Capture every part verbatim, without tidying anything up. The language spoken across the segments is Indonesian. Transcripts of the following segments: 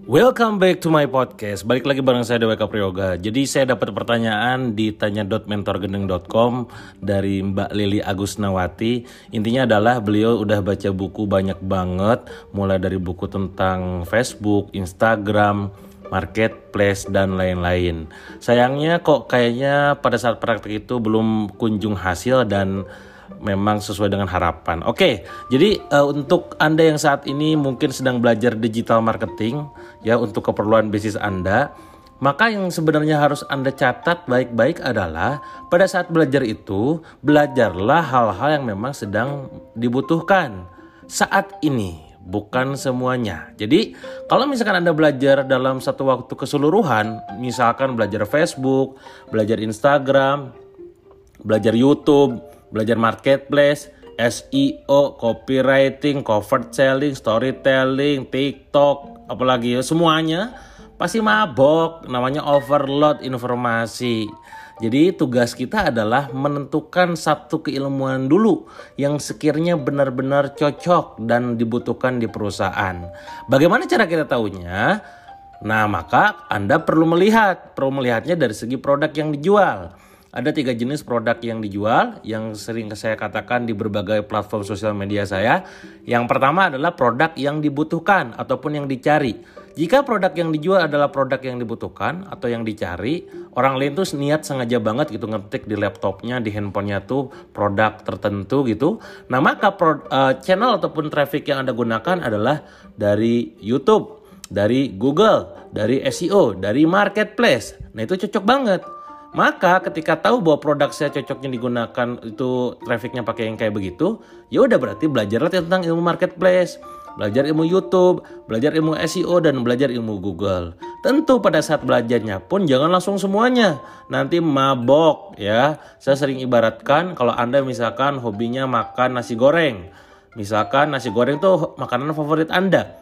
Welcome back to my podcast. Balik lagi bareng saya Dewa Kaprioga. Jadi saya dapat pertanyaan di tanya dot mentor gendeng dot com dari Mbak Lili Agusnawati. Intinya adalah beliau udah baca buku banyak banget, mulai dari buku tentang Facebook, Instagram, marketplace dan lain-lain. Sayangnya kok kayaknya pada saat praktek itu belum kunjung hasil dan memang sesuai dengan harapan. Oke, jadi uh, untuk Anda yang saat ini mungkin sedang belajar digital marketing ya untuk keperluan bisnis Anda, maka yang sebenarnya harus Anda catat baik-baik adalah pada saat belajar itu, belajarlah hal-hal yang memang sedang dibutuhkan saat ini, bukan semuanya. Jadi kalau misalkan Anda belajar dalam satu waktu keseluruhan, misalkan belajar Facebook, belajar Instagram, belajar YouTube, belajar marketplace, S E O, copywriting, cover selling, storytelling, TikTok, apalagi ya semuanya pasti mabok, namanya overload informasi. Jadi tugas kita adalah menentukan satu keilmuan dulu yang sekiranya benar-benar cocok dan dibutuhkan di perusahaan. Bagaimana cara kita tahunya? Nah, maka Anda perlu melihat, perlu melihatnya dari segi produk yang dijual. Ada tiga jenis produk yang dijual yang sering saya katakan di berbagai platform sosial media saya. Yang pertama adalah produk yang dibutuhkan ataupun yang dicari. Jika produk yang dijual adalah produk yang dibutuhkan atau yang dicari, orang lain tuh niat sengaja banget gitu ngetik di laptopnya, di handphonenya tuh produk tertentu gitu. Nah maka pro, uh, channel ataupun traffic yang Anda gunakan adalah dari YouTube, dari Google, dari S E O, dari marketplace. Nah itu cocok banget. Maka ketika tahu bahwa produk saya cocoknya digunakan itu trafficnya pakai yang kayak begitu, ya udah berarti belajarlah tentang ilmu marketplace, belajar ilmu YouTube, belajar ilmu S E O dan belajar ilmu Google. Tentu pada saat belajarnya pun jangan langsung semuanya, nanti mabok ya. Saya sering ibaratkan kalau Anda misalkan hobinya makan nasi goreng, misalkan nasi goreng tuh makanan favorit Anda.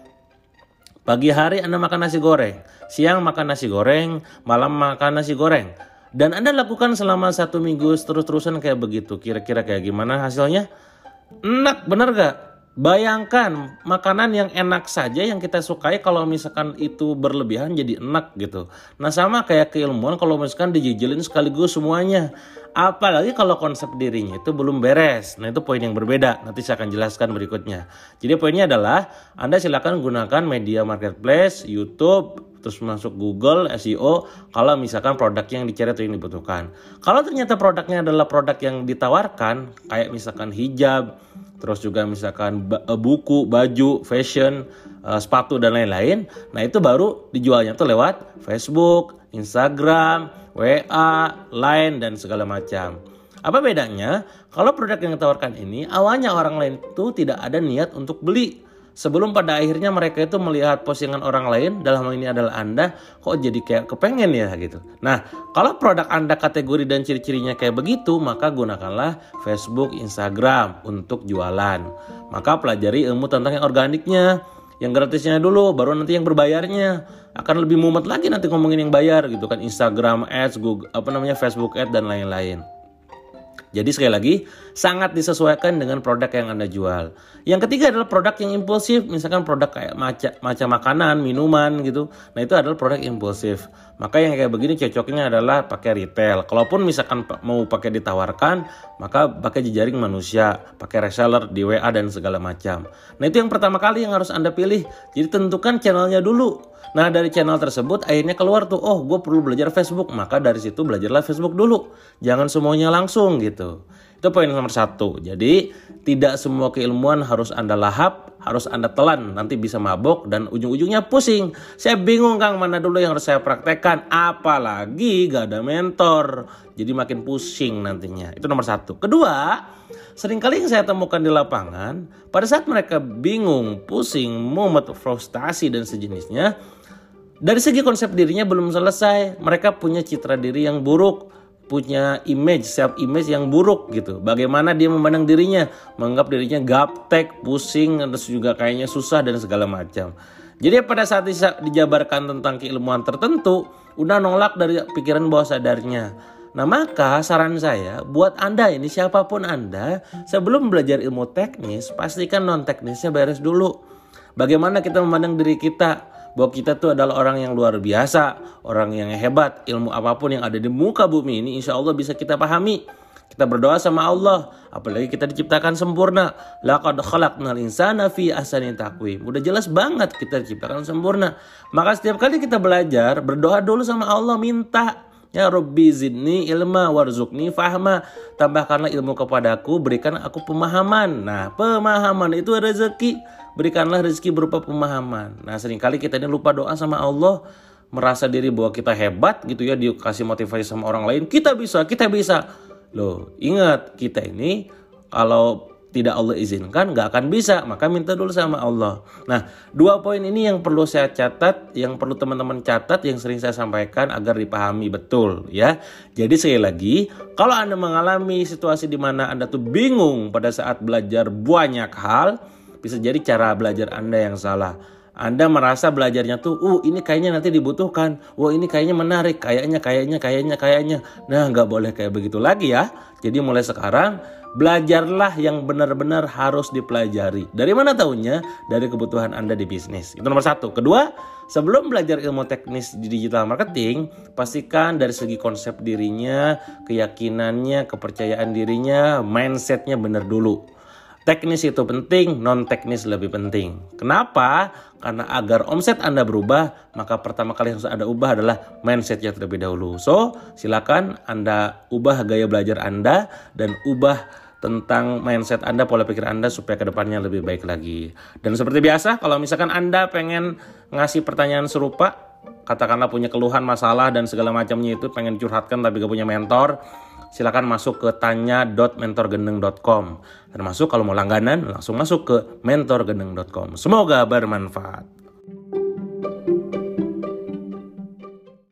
Pagi hari Anda makan nasi goreng, siang makan nasi goreng, malam makan nasi goreng. Dan Anda lakukan selama satu minggu terus-terusan kayak begitu. Kira-kira kayak gimana hasilnya? Enak, bener gak? Bayangkan makanan yang enak saja yang kita sukai kalau misalkan itu berlebihan jadi enak gitu. Nah sama kayak keilmuan kalau misalkan dijijelin sekaligus semuanya. Apalagi kalau konsep dirinya itu belum beres. Nah itu poin yang berbeda. Nanti saya akan jelaskan berikutnya. Jadi poinnya adalah Anda silakan gunakan media marketplace, YouTube, terus masuk Google, S E O kalau misalkan produk yang dicari atau yang dibutuhkan. Kalau ternyata produknya adalah produk yang ditawarkan kayak misalkan hijab, terus juga misalkan buku, baju, fashion, sepatu dan lain-lain. Nah itu baru dijualnya tuh lewat Facebook, Instagram, W A, Line dan segala macam. Apa bedanya? Kalau produk yang ditawarkan ini awalnya orang lain tuh tidak ada niat untuk beli. Sebelum pada akhirnya mereka itu melihat postingan orang lain, dalam hal ini adalah Anda, kok jadi kayak kepengen ya gitu. Nah, kalau produk Anda kategori dan ciri-cirinya kayak begitu, maka gunakanlah Facebook, Instagram untuk jualan. Maka pelajari ilmu tentang yang organiknya, yang gratisnya dulu, baru nanti yang berbayarnya. Akan lebih mumet lagi nanti ngomongin yang bayar gitu kan, Instagram Ads, Google, apa namanya Facebook Ads dan lain-lain. Jadi sekali lagi sangat disesuaikan dengan produk yang Anda jual. Yang ketiga adalah produk yang impulsif, misalkan produk kayak maca, maca makanan, minuman gitu. Nah itu adalah produk impulsif. Maka yang kayak begini cocoknya adalah pakai retail. Kalaupun misalkan mau pakai ditawarkan, maka pakai jejaring manusia, pakai reseller di W A dan segala macam. Nah itu yang pertama kali yang harus Anda pilih. Jadi tentukan channelnya dulu. Nah dari channel tersebut akhirnya keluar tuh, oh gue perlu belajar Facebook. Maka dari situ belajarlah Facebook dulu. Jangan semuanya langsung gitu. Itu poin nomor satu. Jadi tidak semua keilmuan harus Anda lahap, harus Anda telan. Nanti bisa mabok dan ujung-ujungnya pusing. Saya bingung Kang mana dulu yang harus saya praktekkan. Apalagi gak ada mentor. Jadi makin pusing nantinya. Itu nomor satu. Kedua, seringkali yang saya temukan di lapangan, pada saat mereka bingung, pusing, mumet, frustasi dan sejenisnya, dari segi konsep dirinya belum selesai. Mereka punya citra diri yang buruk, punya image, self image yang buruk gitu. Bagaimana dia memandang dirinya, menganggap dirinya gaptek, pusing, terus juga kayaknya susah dan segala macam. Jadi pada saat dijabarkan tentang keilmuan tertentu, udah nolak dari pikiran bawah sadarnya. Nah maka saran saya buat Anda ini, siapapun Anda, sebelum belajar ilmu teknis, pastikan non teknisnya beres dulu. Bagaimana kita memandang diri kita, bahwa kita tuh adalah orang yang luar biasa, orang yang hebat. Ilmu apapun yang ada di muka bumi ini insya Allah bisa kita pahami. Kita berdoa sama Allah, apalagi kita diciptakan sempurna. Laqad khalaqnal insana fi ahsani taqwim. Udah jelas banget kita diciptakan sempurna. Maka setiap kali kita belajar, berdoa dulu sama Allah, minta, ya Rabbi zidni ilma warzuqni fahma. Tambahkanlah ilmu kepadaku, berikan aku pemahaman. Nah, pemahaman itu rezeki. Berikanlah rezeki berupa pemahaman. Nah, seringkali kita ini lupa doa sama Allah, merasa diri bahwa kita hebat gitu ya, dikasih motivasi sama orang lain. Kita bisa, kita bisa. Loh, ingat, kita ini kalau tidak Allah izinkan gak akan bisa, maka minta dulu sama Allah. Nah, dua poin ini yang perlu saya catat, yang perlu teman-teman catat, yang sering saya sampaikan agar dipahami betul ya. Jadi sekali lagi, kalau Anda mengalami situasi di mana Anda tuh bingung pada saat belajar banyak hal, bisa jadi cara belajar Anda yang salah. Anda merasa belajarnya tuh, uh ini kayaknya nanti dibutuhkan, wah ini kayaknya menarik, kayaknya, kayaknya, kayaknya, kayaknya. Nah, nggak boleh kayak begitu lagi ya. Jadi mulai sekarang, belajarlah yang benar-benar harus dipelajari. Dari mana taunya? Dari kebutuhan Anda di bisnis. Itu nomor satu. Kedua, sebelum belajar ilmu teknis di digital marketing, pastikan dari segi konsep dirinya, keyakinannya, kepercayaan dirinya, mindsetnya benar dulu. Teknis itu penting, non teknis lebih penting. Kenapa? Karena agar omset Anda berubah, maka pertama kali yang harus Anda ubah adalah mindsetnya terlebih dahulu. So, silakan Anda ubah gaya belajar Anda dan ubah tentang mindset Anda, pola pikir Anda supaya kedepannya lebih baik lagi. Dan seperti biasa, kalau misalkan Anda pengen ngasih pertanyaan serupa, katakanlah punya keluhan, masalah dan segala macamnya itu pengen curhatkan tapi gak punya mentor, silakan masuk ke tanya dot mentor gendeng dot com. Termasuk kalau mau langganan langsung masuk ke mentor gendeng dot com. Semoga bermanfaat.